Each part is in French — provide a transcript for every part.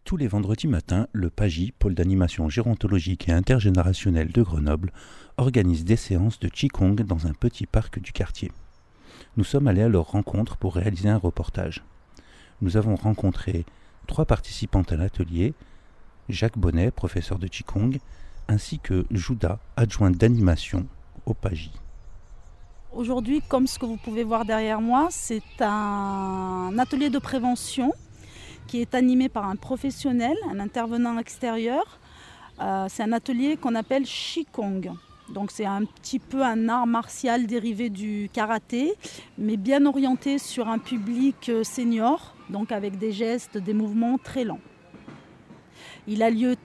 Tous les vendredis matins, le PAGI, pôle d'animation gérontologique et intergénérationnelle de Grenoble, organise des séances de Qigong dans un petit parc du quartier. Nous sommes allés à leur rencontre pour réaliser un reportage. Nous avons rencontré 3 participantes à l'atelier, Jacques Bonnet, professeur de Qigong, ainsi que Jouda, adjointe d'animation au PAGI. Aujourd'hui, comme ce que vous pouvez voir derrière moi, c'est un atelier de prévention qui est animé par un professionnel, un intervenant extérieur. C'est un atelier qu'on appelle Qigong. Donc c'est un petit peu un art martial dérivé du karaté, mais bien orienté sur un public senior, donc avec des gestes, des mouvements très lents. Il a lieu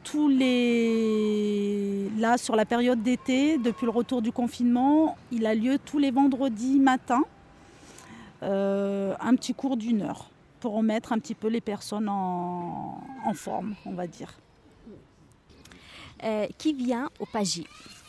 là sur la période d'été, depuis le retour du confinement, il a lieu tous les vendredis matins, un petit cours d'1 heure pour remettre un petit peu les personnes en forme, on va dire. Qui vient au PAGI ?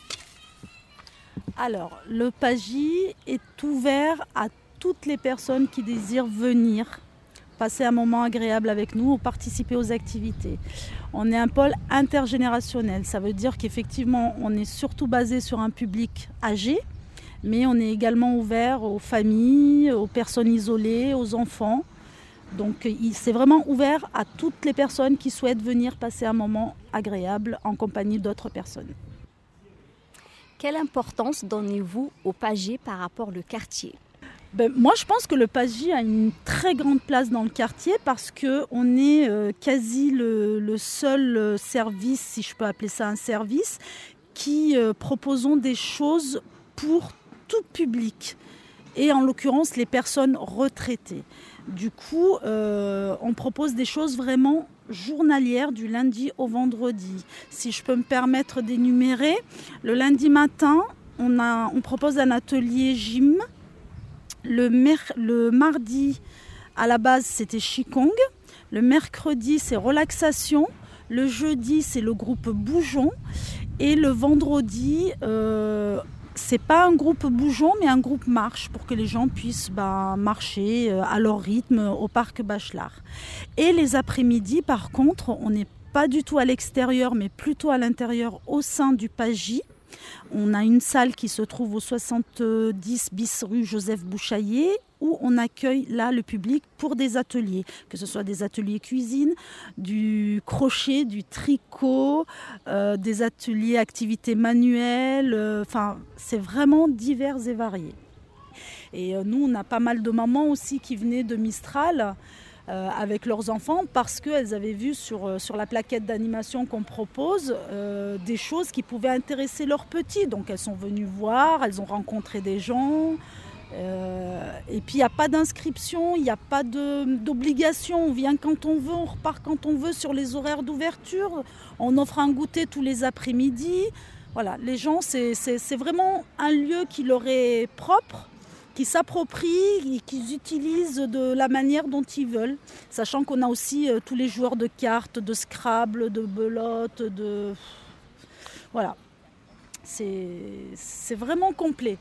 Alors, le PAGI est ouvert à toutes les personnes qui désirent venir passer un moment agréable avec nous ou participer aux activités. On est un pôle intergénérationnel, ça veut dire qu'effectivement on est surtout basé sur un public âgé, mais on est également ouvert aux familles, aux personnes isolées, aux enfants. Donc c'est vraiment ouvert à toutes les personnes qui souhaitent venir passer un moment agréable en compagnie d'autres personnes. Quelle importance donnez-vous au PAGI par rapport au quartier ? Moi, je pense que le PAGI a une très grande place dans le quartier parce qu'on est quasi le seul service, si je peux appeler ça un service, qui proposons des choses pour tout public et en l'occurrence les personnes retraitées. Du coup, on propose des choses vraiment journalières du lundi au vendredi. Si je peux me permettre d'énumérer, le lundi matin, on propose un atelier gym. Le mardi, à la base, c'était Qigong. Le mercredi, c'est relaxation. Le jeudi, c'est le groupe Bougeons. Et le vendredi, c'est pas un groupe Bougeons, mais un groupe marche pour que les gens puissent marcher à leur rythme au parc Bachelard. Et les après-midi, par contre, on n'est pas du tout à l'extérieur, mais plutôt à l'intérieur au sein du PAGI. On a une salle qui se trouve au 70 bis rue Joseph Bouchaillé où on accueille là le public pour des ateliers, que ce soit des ateliers cuisine, du crochet, du tricot, des ateliers activités manuelles, c'est vraiment divers et varié. Et nous, on a pas mal de mamans aussi qui venaient de Mistral avec leurs enfants parce qu'elles avaient vu sur la plaquette d'animation qu'on propose des choses qui pouvaient intéresser leurs petits. Donc elles sont venues voir, elles ont rencontré des gens. Et puis il n'y a pas d'inscription, il n'y a pas d'obligation. On vient quand on veut, on repart quand on veut sur les horaires d'ouverture. On offre un goûter tous les après-midi. Voilà, les gens, c'est vraiment un lieu qui leur est propre, qui s'approprient et qu'ils utilisent de la manière dont ils veulent. Sachant qu'on a aussi tous les joueurs de cartes, de Scrabble, de belote, Voilà. C'est vraiment complet.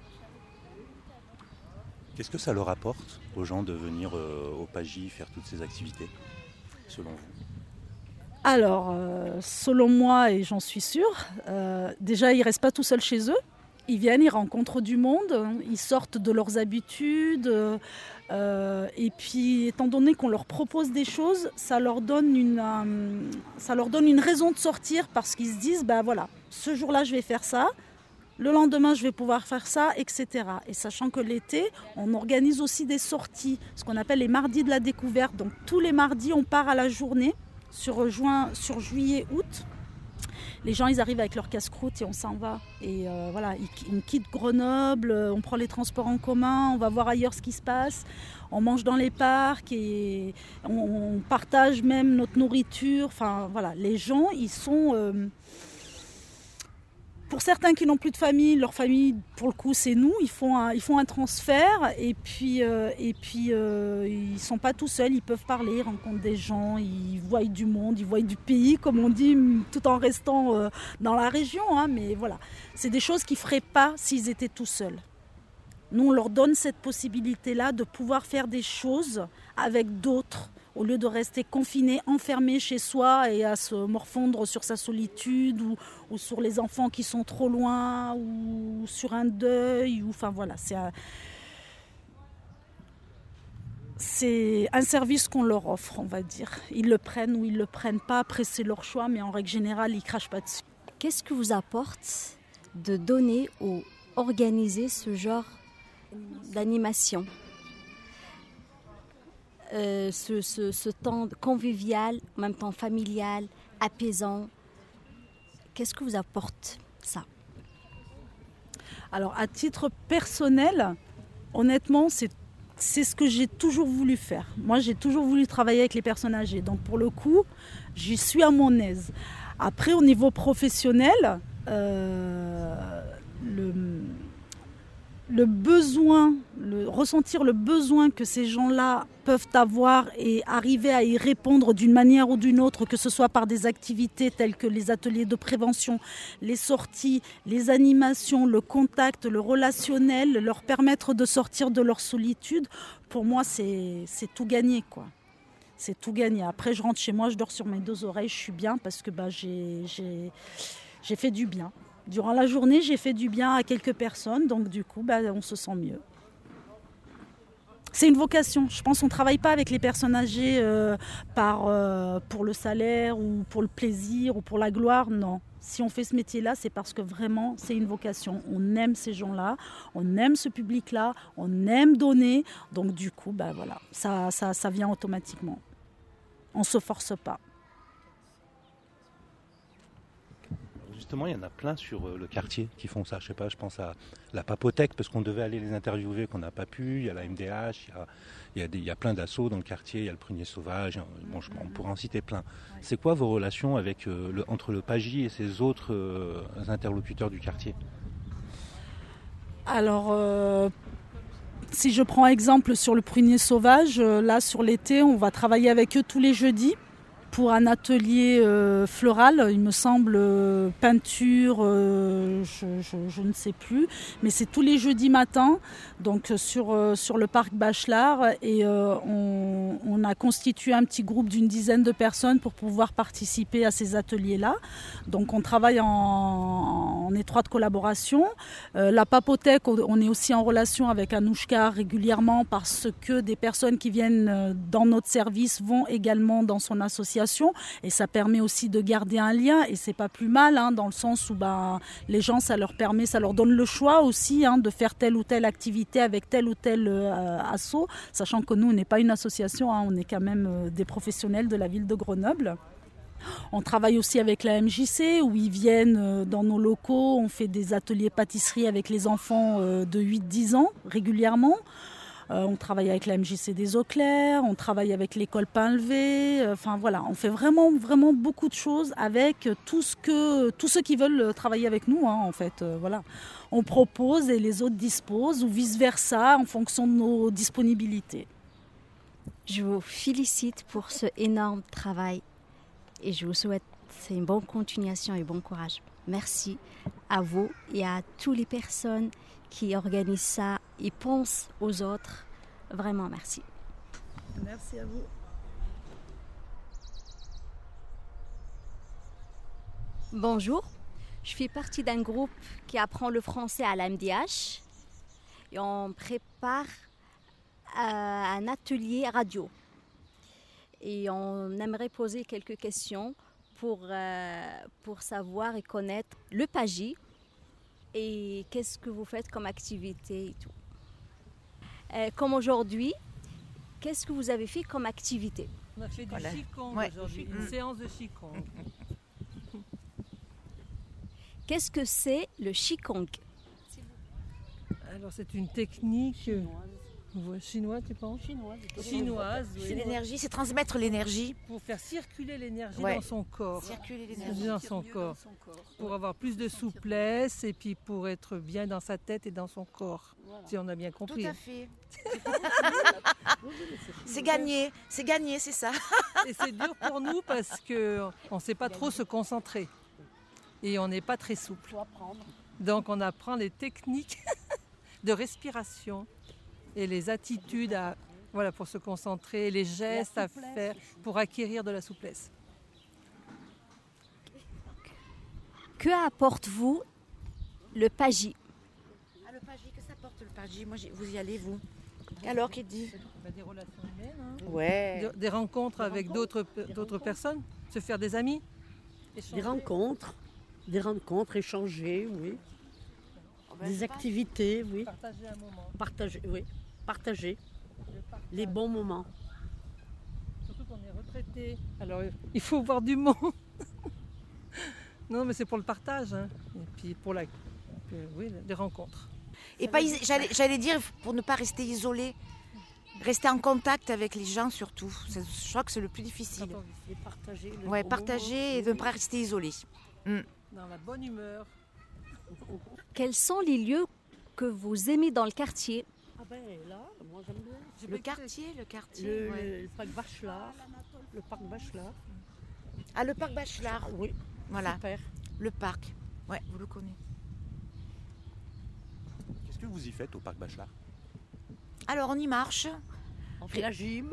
Qu'est-ce que ça leur apporte aux gens de venir au PAGI faire toutes ces activités, selon vous ? Alors, selon moi, et j'en suis sûre, déjà ils ne restent pas tout seuls chez eux. Ils viennent, ils rencontrent du monde, ils sortent de leurs habitudes. Et puis, étant donné qu'on leur propose des choses, ça leur donne une raison de sortir parce qu'ils se disent, voilà, ce jour-là, je vais faire ça. Le lendemain, je vais pouvoir faire ça, etc. Et sachant que l'été, on organise aussi des sorties, ce qu'on appelle les mardis de la découverte. Donc, tous les mardis, on part à la journée sur juillet, août. Les gens, ils arrivent avec leur casse-croûte et on s'en va. Et voilà, ils quittent Grenoble, on prend les transports en commun, on va voir ailleurs ce qui se passe. On mange dans les parcs et on partage même notre nourriture. Enfin, voilà, les gens, ils sont... Pour certains qui n'ont plus de famille, leur famille, pour le coup, c'est nous. Ils font un transfert et puis ils sont pas tout seuls. Ils peuvent parler, ils rencontrent des gens, ils voient du monde, ils voient du pays, comme on dit, tout en restant dans la région. Mais voilà, c'est des choses qu'ils feraient pas s'ils étaient tout seuls. Nous, on leur donne cette possibilité-là de pouvoir faire des choses avec d'autres, au lieu de rester confiné, enfermé chez soi et à se morfondre sur sa solitude ou sur les enfants qui sont trop loin ou sur un deuil. Enfin voilà, c'est un service qu'on leur offre, on va dire. Ils le prennent ou ils ne le prennent pas, après c'est leur choix, mais en règle générale, ils ne crachent pas dessus. Qu'est-ce que vous apporte de donner ou organiser ce genre d'animation, ce temps convivial, en même temps familial, apaisant? Qu'est-ce que vous apporte ça? Alors à titre personnel, honnêtement, c'est ce que j'ai toujours voulu faire. Moi, j'ai toujours voulu travailler avec les personnes âgées. Donc pour le coup, j'y suis à mon aise. Après, au niveau professionnel, ressentir le besoin que ces gens-là peuvent avoir et arriver à y répondre d'une manière ou d'une autre, que ce soit par des activités telles que les ateliers de prévention, les sorties, les animations, le contact, le relationnel, leur permettre de sortir de leur solitude, pour moi c'est tout gagné, quoi. C'est tout gagné. Après, je rentre chez moi, je dors sur mes 2 oreilles, je suis bien parce que j'ai fait du bien. Durant la journée, j'ai fait du bien à quelques personnes, donc du coup, on se sent mieux. C'est une vocation. Je pense qu'on ne travaille pas avec les personnes âgées pour le salaire ou pour le plaisir ou pour la gloire, non. Si on fait ce métier-là, c'est parce que vraiment, c'est une vocation. On aime ces gens-là, on aime ce public-là, on aime donner. Donc du coup, voilà, ça vient automatiquement. On ne se force pas. Justement, il y en a plein sur le quartier qui font ça. Je sais pas, je pense à la Papothèque, parce qu'on devait aller les interviewer, qu'on n'a pas pu. Il y a la MDH, il y a plein d'assauts dans le quartier. Il y a le Prunier Sauvage. Bon, on pourrait en citer plein. C'est quoi vos relations avec, entre le PAGI et ces autres interlocuteurs du quartier? Alors, si je prends exemple sur le Prunier Sauvage, là sur l'été, on va travailler avec eux tous les jeudis pour un atelier floral, il me semble, peinture, je ne sais plus, mais c'est tous les jeudis matins, donc sur le parc Bachelard, et on a constitué un petit groupe d'une dizaine de personnes pour pouvoir participer à ces ateliers-là. Donc on travaille en étroite collaboration. La Papothèque, on est aussi en relation avec Anouchka régulièrement, parce que des personnes qui viennent dans notre service vont également dans son association. Et ça permet aussi de garder un lien, et c'est pas plus mal, dans le sens où les gens, ça leur donne le choix aussi de faire telle ou telle activité avec tel ou tel asso, sachant que nous on n'est pas une association, on est quand même des professionnels de la ville de Grenoble. On travaille aussi avec la MJC, où ils viennent dans nos locaux, on fait des ateliers pâtisserie avec les enfants de 8-10 ans régulièrement. On travaille avec la MJC des Eaux Claires, on travaille avec l'école Pain-Levé. Enfin voilà, on fait vraiment, vraiment beaucoup de choses avec tous ceux qui veulent travailler avec nous, en fait. Voilà. On propose et les autres disposent, ou vice-versa, en fonction de nos disponibilités. Je vous félicite pour ce énorme travail et je vous souhaite une bonne continuation et bon courage. Merci à vous et à toutes les personnes qui organisent ça et pensent aux autres. Vraiment, merci. Merci à vous. Bonjour, je fais partie d'un groupe qui apprend le français à la MDH et on prépare un atelier radio. Et on aimerait poser quelques questions pour savoir et connaître le PAGI et qu'est-ce que vous faites comme activité et tout. Comme aujourd'hui, qu'est-ce que vous avez fait comme activité? On a fait du Qigong aujourd'hui, une séance de Qigong. Qu'est-ce que c'est le Qigong? Alors c'est une technique chinoise, tu penses? Chinoise, oui. C'est l'énergie, c'est transmettre l'énergie. Pour faire circuler l'énergie dans son corps. Circuler l'énergie dans son corps. Pour avoir plus de souplesse et puis pour être bien dans sa tête et dans son corps. Voilà. Si on a bien compris. Tout à fait. C'est gagné, c'est ça. Et c'est dur pour nous parce qu'on ne sait pas trop se concentrer. Et on n'est pas très souple. Donc on apprend les techniques de respiration et les attitudes pour se concentrer, les gestes à faire pour acquérir de la souplesse. Que apporte-vous le Paji? Le Paji, que ça apporte le Paji? Moi, vous y allez, vous? Et alors, qui dit? Des relations humaines, Ouais. des rencontres avec d'autres personnes, se faire des amis. Des rencontres, échanger, oui. Des activités, oui. Partager un moment. Partager les bons moments. Surtout qu'on est retraité. Alors, il faut voir du monde. Non, mais c'est pour le partage. Et puis pour des rencontres. Et pas, j'allais dire, pour ne pas rester isolé, rester en contact avec les gens surtout. Je crois que c'est le plus difficile. Et partager. Partager et de ne pas rester isolé. Dans la bonne humeur. Quels sont les lieux que vous aimez dans le quartier? Ah ben là, moi j'aime bien. Le quartier. Le parc Bachelard. Le parc Bachelard. Ah, le parc Bachelard. Oui, Voilà. super. Le parc. Ouais, vous le connaissez. Qu'est-ce que vous y faites au parc Bachelard? Alors, on y marche. On fait la gym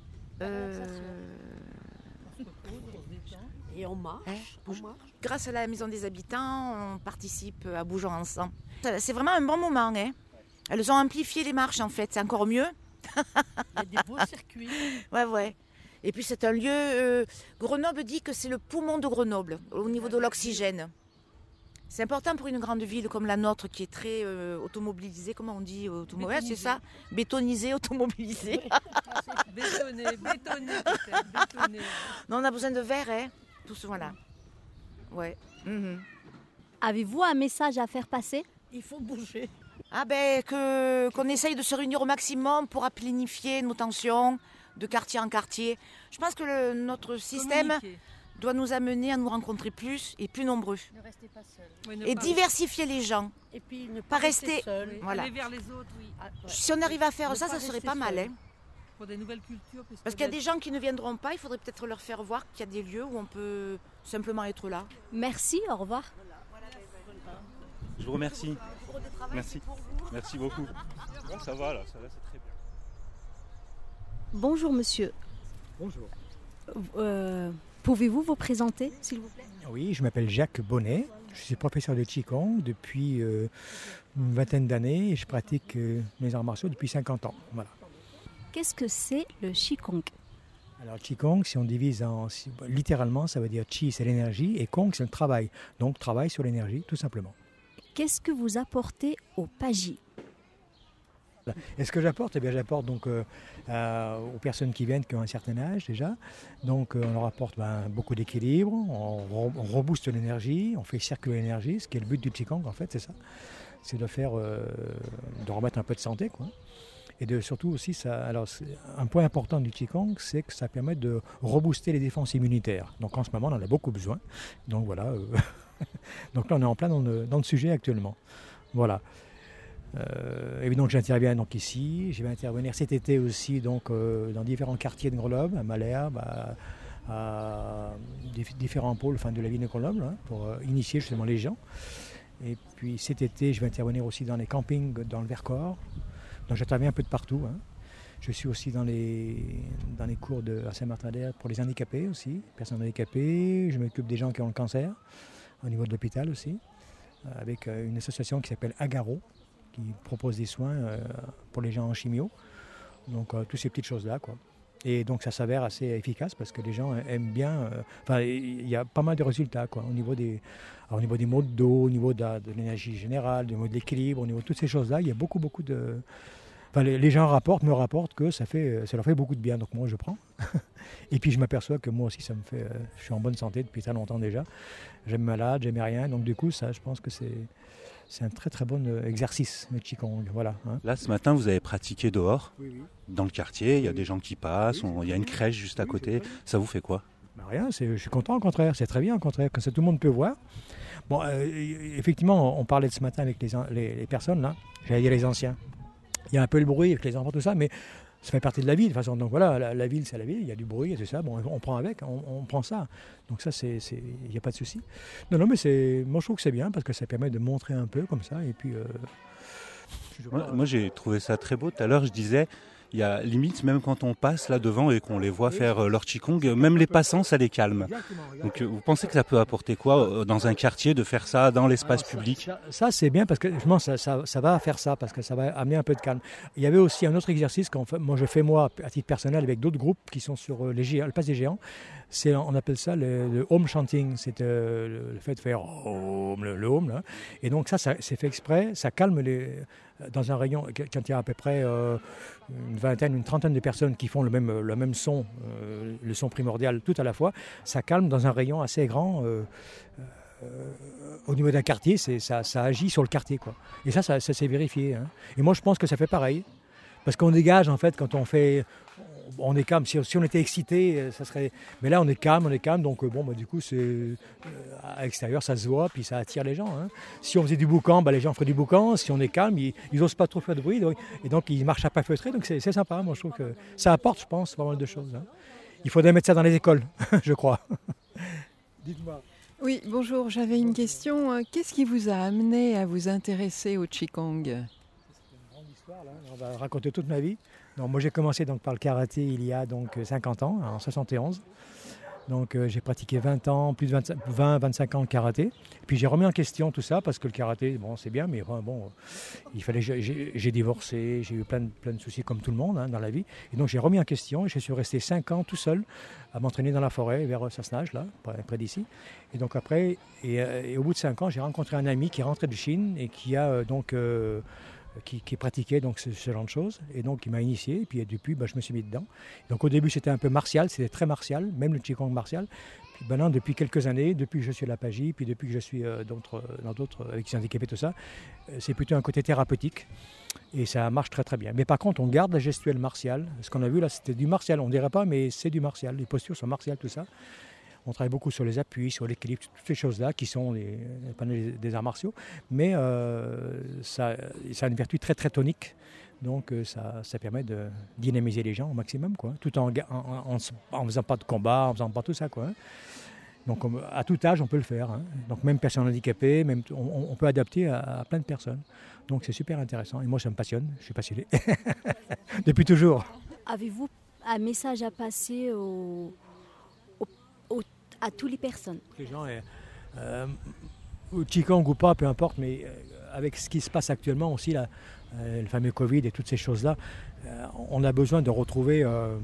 et on marche. Grâce à la Maison des Habitants, on participe à Bougeons Ensemble. C'est vraiment un bon moment. Elles ont amplifié les marches, en fait. C'est encore mieux. Il y a des beaux circuits. Ouais. Et puis, c'est un lieu... Grenoble dit que c'est le poumon de Grenoble, au niveau de l'oxygène. C'est important pour une grande ville comme la nôtre, qui est très automobilisée. Comment on dit ouais, c'est ça. Bétonisée, automobilisée. Bétonné peut-être. Bétonné. Non, on a besoin de verre, Tout ce, voilà. Ouais. Avez-vous un message à faire passer? Il faut bouger. Ah ben, qu'on essaye de se réunir au maximum pour planifier nos tensions de quartier en quartier. Je pense que notre système doit nous amener à nous rencontrer plus et plus nombreux. Ne restez pas seul. Et diversifier les gens. Et puis ne Pas pas rester rester seul. Voilà. Aller vers les autres, oui. Si on arrive à faire Ne ça, pas ça serait rester pas mal. seul. Pour des nouvelles cultures. Parce qu'il y a des gens qui ne viendront pas, il faudrait peut-être leur faire voir qu'il y a des lieux où on peut simplement être là. Merci, au revoir. Je vous remercie. Merci. Merci beaucoup. Bon, ça va, c'est très bien. Bonjour monsieur. Bonjour. Pouvez-vous vous présenter, s'il vous plaît? Oui, je m'appelle Jacques Bonnet. Je suis professeur de Qigong depuis une vingtaine d'années et je pratique les arts martiaux depuis 50 ans. Voilà. Qu'est-ce que c'est le Qigong? Alors le Qigong, si on divise littéralement, ça veut dire Qi c'est l'énergie et Gong c'est le travail. Donc travail sur l'énergie, tout simplement. Qu'est-ce que vous apportez au Paji? Et ce que j'apporte, j'apporte donc aux personnes qui viennent, qui ont un certain âge déjà. Donc on leur apporte beaucoup d'équilibre, on rebooste l'énergie, on fait circuler l'énergie, ce qui est le but du Qigong en fait, c'est ça. C'est de remettre un peu de santé, quoi. Et surtout aussi, un point important du Qigong, c'est que ça permet de rebooster les défenses immunitaires. Donc en ce moment, on en a beaucoup besoin. Donc voilà. Donc là, on est en plein dans le sujet actuellement. Voilà. Et donc j'interviens donc ici. Je vais intervenir cet été aussi donc, dans différents quartiers de Grenoble, à Malherbe, à différents pôles de la ville de Grenoble, pour initier justement les gens. Et puis cet été, je vais intervenir aussi dans les campings dans le Vercors. Donc j'interviens un peu de partout. Je suis aussi dans les cours à Saint-Martin-d'Hères pour les handicapés aussi, personnes handicapées. Je m'occupe des gens qui ont le cancer, au niveau de l'hôpital aussi, avec une association qui s'appelle Agaro, qui propose des soins pour les gens en chimio. Donc toutes ces petites choses-là, quoi. Et donc ça s'avère assez efficace parce que les gens aiment bien. Il y a pas mal de résultats, quoi, au niveau des maux de dos, au niveau de l'énergie générale, au niveau de l'équilibre, au niveau de toutes ces choses-là. Il y a beaucoup de. Les gens me rapportent que ça leur fait beaucoup de bien. Donc moi je prends. Et puis je m'aperçois que moi aussi je suis en bonne santé depuis très longtemps déjà. J'aime malade, j'aime rien. Donc du coup ça, je pense que c'est un très très bon exercice, le Qigong. Voilà, Là, ce matin, vous avez pratiqué dehors, oui. dans le quartier. Il y a des gens qui passent, il y a une crèche juste à côté. Ça vous fait quoi? Rien, je suis content au contraire. C'est très bien au contraire, que ça, tout le monde peut voir. Bon, effectivement, on parlait de ce matin avec les personnes, là. J'allais dire les anciens. Il y a un peu le bruit avec les enfants, tout ça, mais ça fait partie de la vie de toute façon. Donc voilà, la ville, c'est la ville, il y a du bruit, et tout ça. Bon, on prend avec, on prend ça. Donc ça, il n'y a pas de souci. Non, mais moi je trouve que c'est bien parce que ça permet de montrer un peu comme ça. Et puis, Moi, j'ai trouvé ça très beau. Tout à l'heure, je disais, il y a limite, même quand on passe là devant et qu'on les voit faire leur Qigong, même les passants, ça les calme. Donc vous pensez que ça peut apporter quoi dans un quartier de faire ça dans l'espace public ? Ça, c'est bien parce que justement, ça va faire ça, parce que ça va amener un peu de calme. Il y avait aussi un autre exercice que je fais moi, à titre personnel, avec d'autres groupes qui sont sur le Place des Géants. On appelle ça le home chanting, c'est le fait de faire le home. Là. Et donc ça, c'est fait exprès, ça calme dans un rayon, quand il y a à peu près une trentaine de personnes qui font le même son, le son primordial tout à la fois, ça calme dans un rayon assez grand. Au niveau d'un quartier, ça agit sur le quartier, quoi. Et ça s'est vérifié. Hein. Et moi, je pense que ça fait pareil. Parce qu'on dégage, en fait, quand on est calme. Si on était excité, ça serait... Mais là, on est calme. Donc, du coup, à l'extérieur, ça se voit, puis ça attire les gens. Hein. Si on faisait du boucan, les gens feraient du boucan. Si on est calme, ils n'osent pas trop faire de bruit. Et donc, ils marchent à pas feutrés. Donc, c'est sympa. Moi, je trouve que ça apporte, je pense, pas mal de choses. Hein. Il faudrait mettre ça dans les écoles, je crois. Dites-moi. Oui, bonjour. J'avais une question. Qu'est-ce qui vous a amené à vous intéresser au Qigong ? C'est une grande histoire, là. On va raconter toute ma vie. Donc, moi, j'ai commencé par le karaté il y a 50 ans, en 71. Donc, j'ai pratiqué 20 ans, plus de 20-25 ans le karaté. Et puis, j'ai remis en question tout ça parce que le karaté, c'est bien, mais il fallait. J'ai divorcé, j'ai eu plein de soucis comme tout le monde dans la vie. Et donc, j'ai remis en question et je suis resté 5 ans tout seul à m'entraîner dans la forêt vers Sassenage, là, près d'ici. Et donc, après, et au bout de 5 ans, j'ai rencontré un ami qui est rentré de Chine et qui a qui pratiquait donc ce genre de choses, et donc il m'a initié, et puis depuis je me suis mis dedans. Donc au début c'était un peu martial, c'était très martial, même le Qigong martial. Puis maintenant depuis quelques années, depuis que je suis à la PAGI, puis depuis que je suis dans d'autres avec les handicapés, tout ça, c'est plutôt un côté thérapeutique, et ça marche très très bien. Mais par contre on garde la gestuelle martiale, ce qu'on a vu là c'était du martial, on dirait pas, mais c'est du martial, les postures sont martiales, tout ça. On travaille beaucoup sur les appuis, sur l'équilibre, toutes ces choses-là qui sont des arts martiaux. Mais ça a une vertu très très tonique. Donc ça permet de dynamiser les gens au maximum, quoi, tout en faisant pas de combat, en faisant pas tout ça, quoi. Donc à tout âge, on peut le faire. Hein. Donc même personnes handicapées, on peut adapter à plein de personnes. Donc c'est super intéressant. Et moi, ça me passionne. Je suis passionné. Depuis toujours. Avez-vous un message à passer à toutes les personnes? Les gens, Qigong ou pas, peu importe, mais avec ce qui se passe actuellement aussi, là, le fameux Covid et toutes ces choses-là, on a besoin de retrouver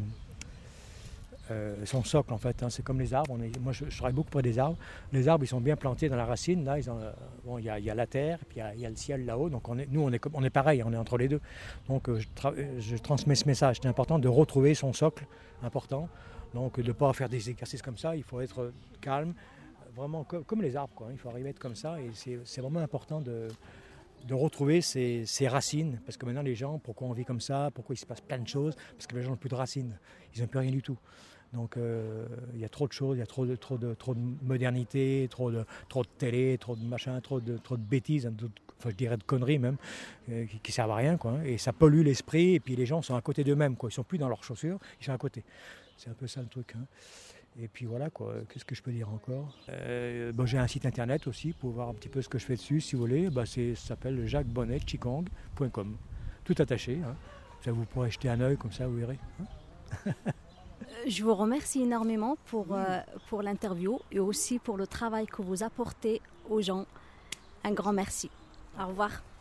son socle, en fait. Hein. C'est comme les arbres. Moi, je travaille beaucoup près des arbres. Les arbres, ils sont bien plantés dans la racine. Là, il y a la terre, puis il y a le ciel là-haut. Donc, on est pareil, on est entre les deux. Donc, je transmets ce message. C'est important de retrouver son socle important. Donc, de ne pas faire des exercices comme ça. Il faut être calme, vraiment comme les arbres, quoi. Il faut arriver à être comme ça. Et c'est vraiment important de retrouver ses racines. Parce que maintenant, les gens, pourquoi on vit comme ça? Pourquoi il se passe plein de choses? Parce que les gens n'ont plus de racines. Ils n'ont plus rien du tout. Donc, il y a trop de choses, il y a trop de modernité, trop de télé, trop de machin, trop de bêtises, je dirais de conneries même, qui servent à rien, quoi. Et ça pollue l'esprit, et puis les gens sont à côté d'eux-mêmes, quoi. Ils ne sont plus dans leurs chaussures, ils sont à côté. C'est un peu ça le truc. Hein. Et puis voilà, quoi. Qu'est-ce que je peux dire encore? J'ai un site internet aussi pour voir un petit peu ce que je fais dessus, si vous voulez. Ça s'appelle jacquesbonnet-qigong.com. Tout attaché. Hein. Ça, vous pourrez jeter un œil, comme ça, vous verrez. Hein. Je vous remercie énormément pour l'interview et aussi pour le travail que vous apportez aux gens. Un grand merci. Au revoir.